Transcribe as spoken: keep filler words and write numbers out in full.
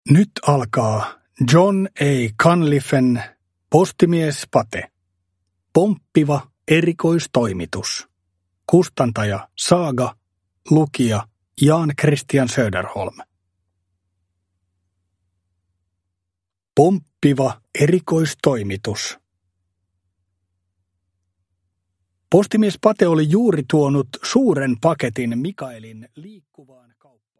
Nyt alkaa John A. Cunliffen Postimies Pate. Pomppiva erikoistoimitus. Kustantaja Saaga. Lukija Jan Christian Söderholm. Pomppiva erikoistoimitus. Postimies Pate oli juuri tuonut suuren paketin Mikaelin liikkuvaan kauppaan.